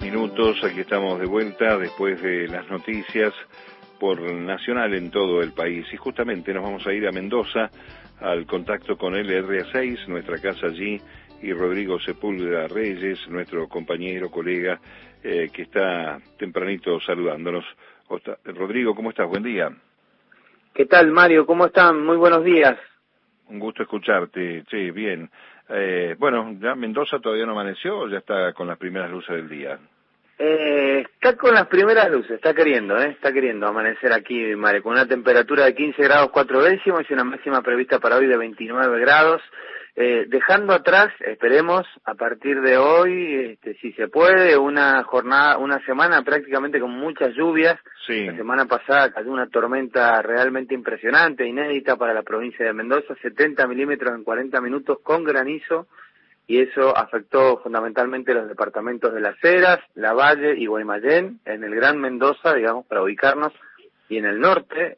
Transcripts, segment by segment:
minutos, aquí estamos de vuelta después de las noticias por Nacional en todo el país. Y justamente nos vamos a ir a Mendoza, al contacto con LRA6, nuestra casa allí, y Rodrigo Sepúlveda Reyes, nuestro compañero, colega, que está tempranito saludándonos. Rodrigo, ¿cómo estás? Buen día. ¿Qué tal, Mario? ¿Cómo están? Muy buenos días. Un gusto escucharte, sí, bien. Bueno, ¿ya Mendoza todavía no amaneció o ya está con las primeras luces del día? Está con las primeras luces, está queriendo amanecer aquí, Mario, con una temperatura de 15 grados 4 décimos y una máxima prevista para hoy de 29 grados, dejando atrás, esperemos, a partir de hoy, si se puede, una semana prácticamente con muchas lluvias. Sí. La semana pasada cayó una tormenta realmente impresionante, inédita para la provincia de Mendoza, 70 milímetros en 40 minutos con granizo, y eso afectó fundamentalmente los departamentos de Las Heras, Lavalle y Guaymallén, en el Gran Mendoza, digamos, para ubicarnos, y en el norte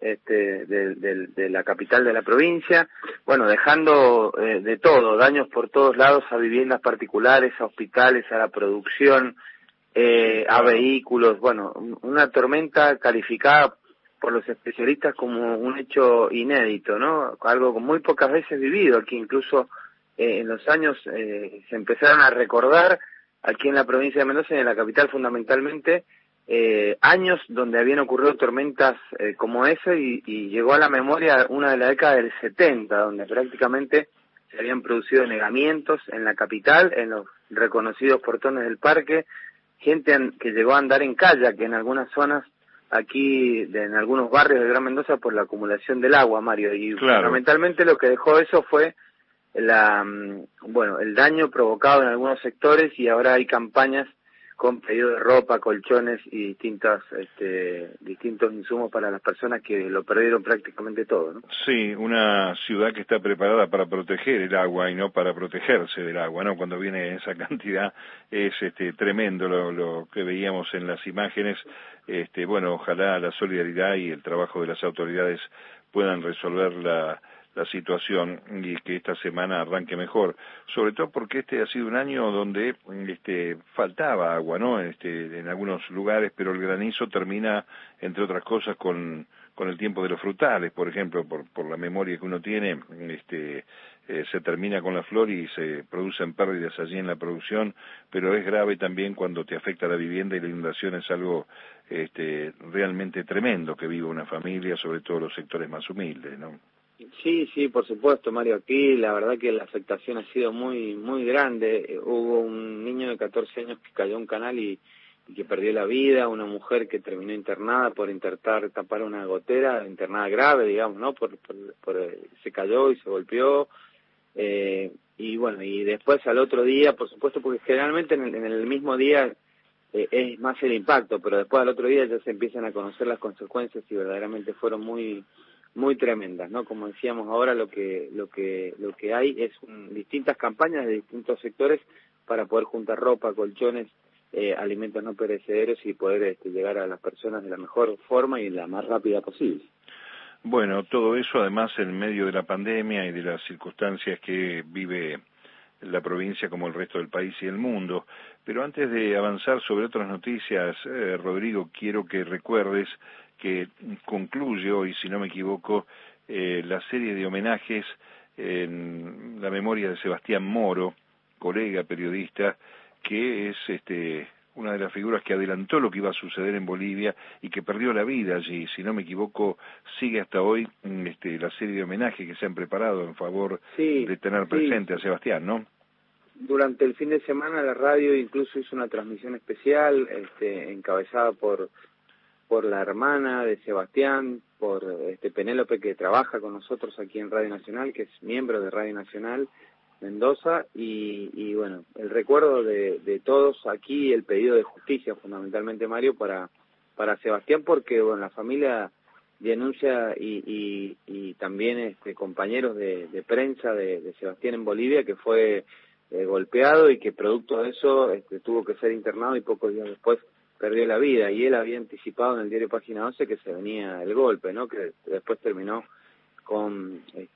de la capital de la provincia, bueno, dejando de todo, daños por todos lados a viviendas particulares, a hospitales, a la producción, a vehículos, bueno, una tormenta calificada por los especialistas como un hecho inédito, ¿no? Algo muy pocas veces vivido aquí, incluso en los años se empezaron a recordar aquí en la provincia de Mendoza y en la capital fundamentalmente años donde habían ocurrido tormentas como esa y llegó a la memoria una de la década del 70 donde prácticamente se habían producido negamientos en la capital, en los reconocidos portones del parque, gente que llegó a andar en kayak en algunas zonas aquí, en algunos barrios de Gran Mendoza por la acumulación del agua, Mario, y claro, fundamentalmente lo que dejó eso fue el daño provocado en algunos sectores, y ahora hay campañas con pedido de ropa, colchones y distintos insumos para las personas que lo perdieron prácticamente todo, ¿no? Sí, una ciudad que está preparada para proteger el agua y no para protegerse del agua, ¿no? Cuando viene esa cantidad es tremendo lo que veíamos en las imágenes. Bueno, ojalá la solidaridad y el trabajo de las autoridades puedan resolver la situación y que esta semana arranque mejor, sobre todo porque ha sido un año donde faltaba agua, ¿no? En algunos lugares, pero el granizo termina, entre otras cosas, con el tiempo de los frutales, por ejemplo, por la memoria que uno tiene, se termina con la flor y se producen pérdidas allí en la producción, pero es grave también cuando te afecta la vivienda, y la inundación es algo realmente tremendo que vive una familia, sobre todo los sectores más humildes, ¿no? Sí, por supuesto, Mario. Aquí la verdad que la afectación ha sido muy grande. Hubo un niño de 14 años que cayó a un canal y que perdió la vida, una mujer que terminó internada por intentar tapar una gotera, internada grave, digamos, ¿no? Se cayó y se golpeó. Y bueno, y después al otro día, por supuesto, porque generalmente en el mismo día es más el impacto, pero después al otro día ya se empiezan a conocer las consecuencias y verdaderamente fueron muy tremendas, ¿no? Como decíamos ahora, lo que hay es distintas campañas de distintos sectores para poder juntar ropa, colchones, alimentos no perecederos y poder llegar a las personas de la mejor forma y la más rápida posible. Bueno, todo eso además en medio de la pandemia y de las circunstancias que vive la provincia como el resto del país y el mundo. Pero antes de avanzar sobre otras noticias, Rodrigo, quiero que recuerdes que concluye hoy, si no me equivoco, la serie de homenajes en la memoria de Sebastián Moro, colega periodista, que es una de las figuras que adelantó lo que iba a suceder en Bolivia y que perdió la vida allí. Si no me equivoco, sigue hasta hoy la serie de homenajes que se han preparado en favor de tener presente a Sebastián, ¿no? Durante el fin de semana la radio incluso hizo una transmisión especial, encabezada por la hermana de Sebastián, por Penélope, que trabaja con nosotros aquí en Radio Nacional, que es miembro de Radio Nacional Mendoza, y bueno, el recuerdo de todos aquí, el pedido de justicia fundamentalmente, Mario, para Sebastián, porque bueno, la familia denuncia y también compañeros de prensa de Sebastián en Bolivia, que fue golpeado y que producto de eso tuvo que ser internado y pocos días después perdió la vida, y él había anticipado en el diario Página 11 que se venía el golpe, ¿no? Que después terminó con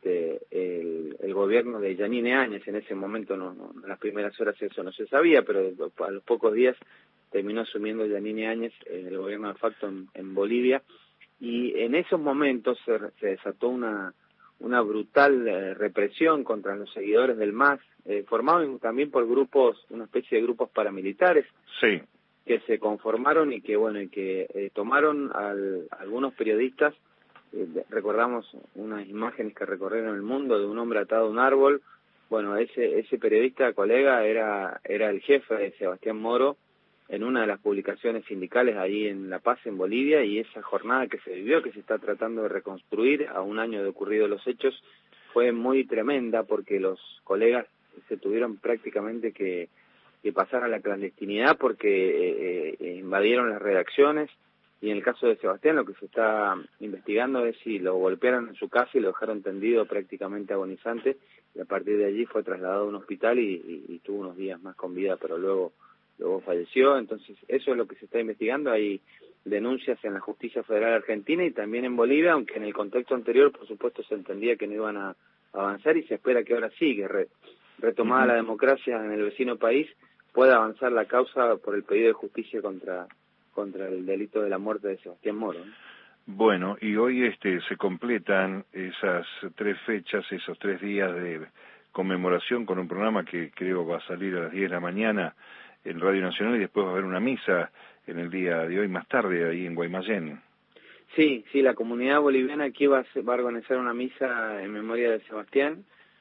el gobierno de Yanine Áñez. En ese momento, en las primeras horas eso no se sabía, pero a los pocos días terminó asumiendo Yanine Áñez el gobierno de facto en Bolivia, y en esos momentos se desató una brutal represión contra los seguidores del MAS, formados también por grupos, una especie de grupos paramilitares, sí, que se conformaron y que tomaron algunos periodistas. Recordamos unas imágenes que recorrieron el mundo de un hombre atado a un árbol. Bueno, ese periodista, colega, era el jefe de Sebastián Moro en una de las publicaciones sindicales ahí en La Paz, en Bolivia, y esa jornada que se vivió, que se está tratando de reconstruir a un año de ocurridos los hechos, fue muy tremenda porque los colegas se tuvieron prácticamente que pasar a la clandestinidad porque invadieron las redacciones, y en el caso de Sebastián lo que se está investigando es si lo golpearon en su casa y lo dejaron tendido prácticamente agonizante, y a partir de allí fue trasladado a un hospital y tuvo unos días más con vida, pero luego falleció. Entonces eso es lo que se está investigando. Hay denuncias en la Justicia Federal Argentina y también en Bolivia, aunque en el contexto anterior por supuesto se entendía que no iban a avanzar, y se espera que ahora sí, que retomada la democracia en el vecino país, pueda avanzar la causa por el pedido de justicia contra el delito de la muerte de Sebastián Moro, ¿no? Bueno, y hoy se completan esas 3 fechas, esos 3 días de conmemoración con un programa que creo va a salir a las 10 de la mañana en Radio Nacional, y después va a haber una misa en el día de hoy más tarde ahí en Guaymallén. Sí, la comunidad boliviana aquí va a organizar una misa en memoria de Sebastián.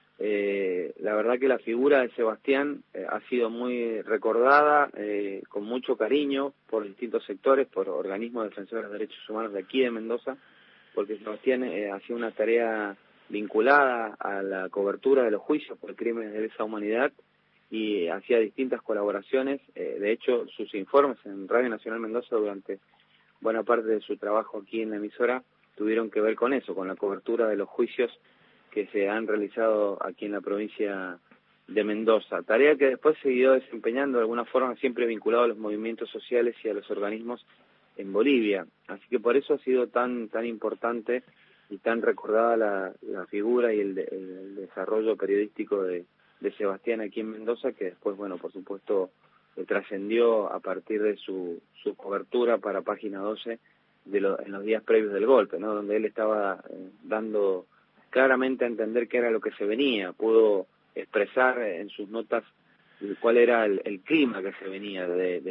La verdad que la figura de Sebastián ha sido muy recordada, con mucho cariño por distintos sectores, por organismos defensores de derechos humanos de aquí de Mendoza, porque Sebastián hacía una tarea vinculada a la cobertura de los juicios por crímenes de lesa humanidad y hacía distintas colaboraciones. De hecho, sus informes en Radio Nacional Mendoza durante buena parte de su trabajo aquí en la emisora tuvieron que ver con eso, con la cobertura de los juicios que se han realizado aquí en la provincia de Mendoza, tarea que después se siguió desempeñando de alguna forma, siempre vinculado a los movimientos sociales y a los organismos en Bolivia. Así que por eso ha sido tan importante y tan recordada la figura y el desarrollo periodístico de Sebastián aquí en Mendoza, que después, bueno, por supuesto, trascendió a partir de su cobertura para Página 12 en los días previos del golpe, ¿no? Donde él estaba dando claramente a entender qué era lo que se venía, pudo expresar en sus notas cuál era el clima que se venía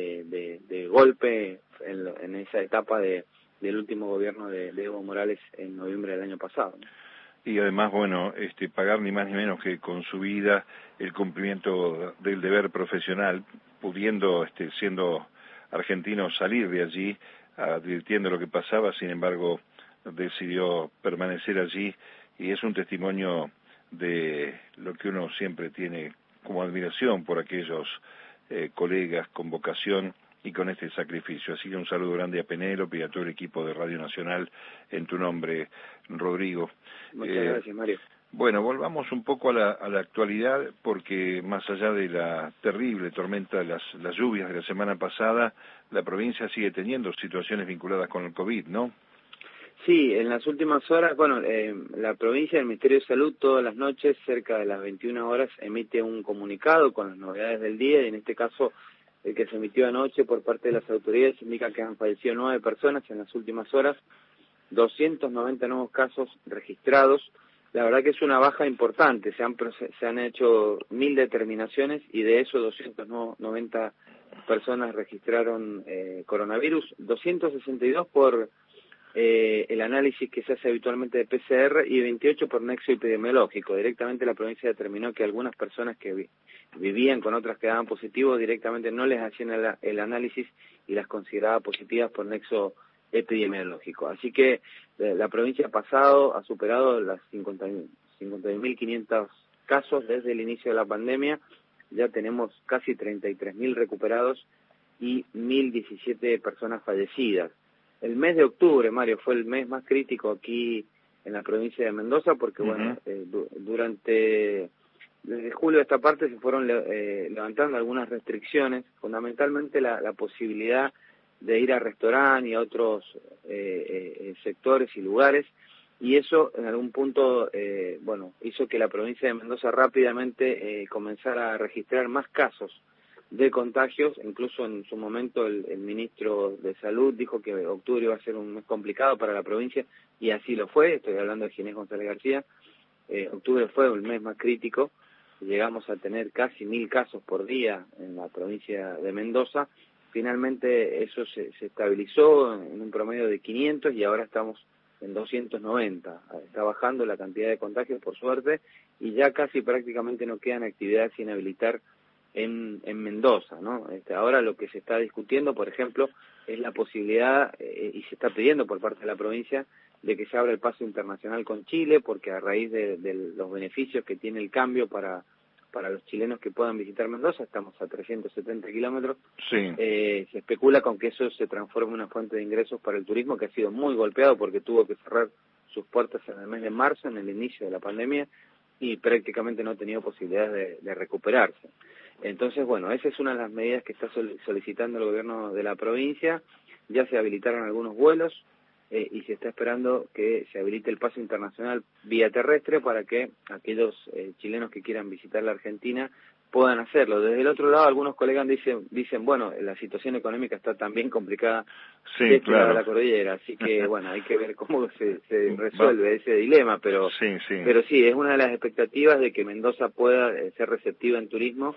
de golpe en esa etapa del último gobierno de Evo Morales en noviembre del año pasado, ¿no? Y además, bueno, pagar ni más ni menos que con su vida el cumplimiento del deber profesional, pudiendo, siendo argentino, salir de allí, advirtiendo lo que pasaba. Sin embargo, decidió permanecer allí, y es un testimonio de lo que uno siempre tiene como admiración por aquellos colegas con vocación y con este sacrificio. Así que un saludo grande a Penélope y a todo el equipo de Radio Nacional en tu nombre, Rodrigo. Muchas gracias, Mario. Bueno, volvamos un poco a la actualidad, porque más allá de la terrible tormenta de las lluvias de la semana pasada, la provincia sigue teniendo situaciones vinculadas con el COVID, ¿no? Sí, en las últimas horas, bueno, la provincia, el Ministerio de Salud, todas las noches, cerca de las 21 horas, emite un comunicado con las novedades del día, y en este caso, el que se emitió anoche por parte de las autoridades indica que han fallecido 9 personas en las últimas horas, 290 nuevos casos registrados. La verdad que es una baja importante, se han hecho 1000 determinaciones, y de eso 290 personas registraron coronavirus, 262 por el análisis que se hace habitualmente de PCR y 28 por nexo epidemiológico. Directamente la provincia determinó que algunas personas que vivían con otras que daban positivo directamente no les hacían el análisis y las consideraba positivas por nexo epidemiológico. Así que la provincia ha superado las 51.500 casos desde el inicio de la pandemia. Ya tenemos casi 33.000 recuperados y 1.017 personas fallecidas. El mes de octubre, Mario, fue el mes más crítico aquí en la provincia de Mendoza, porque bueno, desde julio de esta parte se fueron levantando algunas restricciones, fundamentalmente la posibilidad de ir a restaurantes y a otros sectores y lugares, y eso en algún punto hizo que la provincia de Mendoza rápidamente comenzara a registrar más casos de contagios. Incluso en su momento el ministro de Salud dijo que octubre iba a ser un mes complicado para la provincia, y así lo fue. Estoy hablando de Ginés González García. Octubre fue el mes más crítico, llegamos a tener casi 1000 casos por día en la provincia de Mendoza. Finalmente eso se estabilizó en un promedio de 500 y ahora estamos en 290. Está bajando la cantidad de contagios, por suerte, y ya casi prácticamente no quedan actividades sin habilitar en Mendoza, ¿no? Ahora lo que se está discutiendo, por ejemplo, es la posibilidad, y se está pidiendo por parte de la provincia, de que se abra el paso internacional con Chile, porque a raíz de los beneficios que tiene el cambio para los chilenos que puedan visitar Mendoza, estamos a 370 kilómetros, sí. Se especula con que eso se transforme en una fuente de ingresos para el turismo, que ha sido muy golpeado porque tuvo que cerrar sus puertas en el mes de marzo, en el inicio de la pandemia, y prácticamente no ha tenido posibilidades de recuperarse. Entonces, bueno, esa es una de las medidas que está solicitando el gobierno de la provincia. Ya se habilitaron algunos vuelos, y se está esperando que se habilite el paso internacional vía terrestre para que aquellos chilenos que quieran visitar la Argentina puedan hacerlo. Desde el otro lado, algunos colegas dicen, bueno, la situación económica está también complicada de este lado de la cordillera, así que, bueno, hay que ver cómo se resuelve ese dilema, pero sí, es una de las expectativas de que Mendoza pueda ser receptiva en turismo.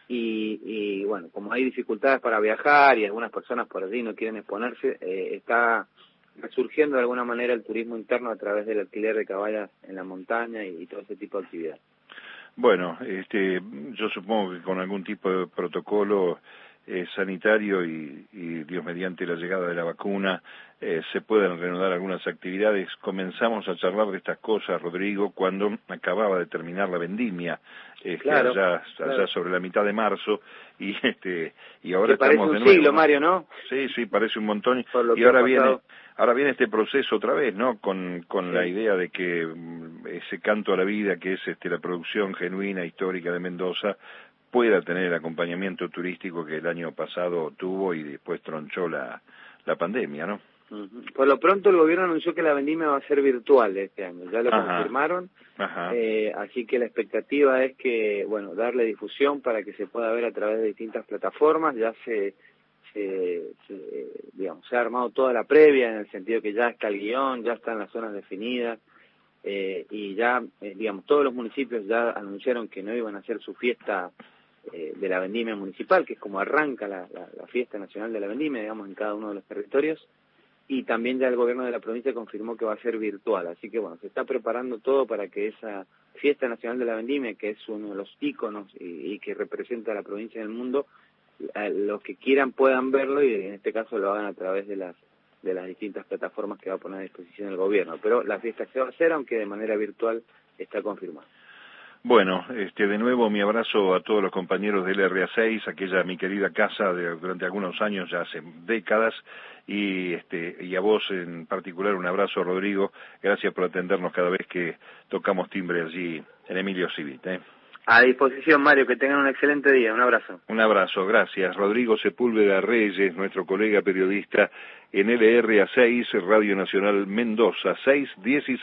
Y bueno, como hay dificultades para viajar y algunas personas por allí no quieren exponerse, está resurgiendo de alguna manera el turismo interno a través del alquiler de caballas en la montaña y todo ese tipo de actividad. Bueno, yo supongo que con algún tipo de protocolo sanitario y Dios mediante la llegada de la vacuna se pueden reanudar algunas actividades. Comenzamos a charlar de estas cosas, Rodrigo, cuando acababa de terminar la vendimia, allá sobre la mitad de marzo, y ahora que estamos parece de un nuevo, siglo, ¿no? Mario, ¿no? Sí, parece un montón, Y ahora viene este proceso otra vez, ¿no? Con la idea de que ese canto a la vida que es la producción genuina, histórica de Mendoza, pueda tener el acompañamiento turístico que el año pasado tuvo y después tronchó la pandemia, ¿no? Por lo pronto el gobierno anunció que la vendimia va a ser virtual este año, ya lo confirmaron, así que la expectativa es que, bueno, darle difusión para que se pueda ver a través de distintas plataformas. Ya se ha armado toda la previa, en el sentido que ya está el guión, ya están las zonas definidas, y ya, todos los municipios ya anunciaron que no iban a hacer su fiesta de la vendimia municipal, que es como arranca la fiesta nacional de la vendimia, en cada uno de los territorios. Y también ya el gobierno de la provincia confirmó que va a ser virtual, así que bueno, se está preparando todo para que esa fiesta nacional de la vendimia, que es uno de los íconos y que representa a la provincia en el mundo, los que quieran puedan verlo, y en este caso lo hagan a través de las distintas plataformas que va a poner a disposición el gobierno. Pero la fiesta se va a hacer, aunque de manera virtual, está confirmada. Bueno, de nuevo mi abrazo a todos los compañeros del RA6, aquella mi querida casa durante algunos años, ya hace décadas, y a vos en particular un abrazo, Rodrigo. Gracias por atendernos cada vez que tocamos timbre allí en Emilio Civit. A disposición, Mario, que tengan un excelente día. Un abrazo. Un abrazo, gracias. Rodrigo Sepúlveda Reyes, nuestro colega periodista en LRA6, Radio Nacional Mendoza, 6:16.